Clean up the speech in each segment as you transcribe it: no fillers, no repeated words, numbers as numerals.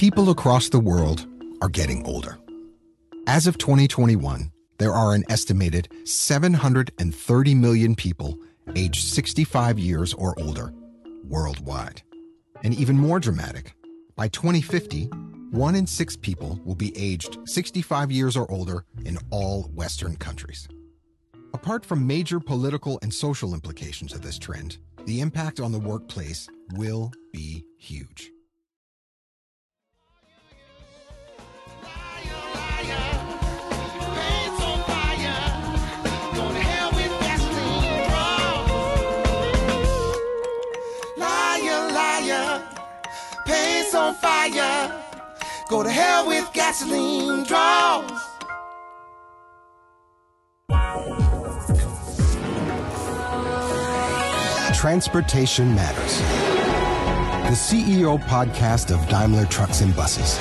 People across the world are getting older. As of 2021, there are an estimated 730 million people aged 65 years or older worldwide. And even more dramatic, by 2050, 1 in 6 people will be aged 65 years or older in all Western countries. Apart from major political and social implications of this trend, the impact on the workplace will be huge. Paint's on fire. Go to hell with gasoline draws. Transportation Matters, the CEO podcast of Daimler Trucks and Buses.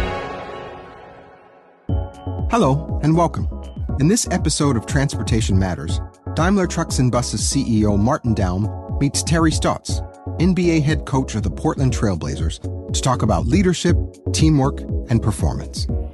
Hello and welcome. In this episode of Transportation Matters, Daimler Trucks and Buses CEO Martin Daum meets Terry Stotts, NBA head coach of the Portland Trail Blazers, to talk about leadership, teamwork, and performance.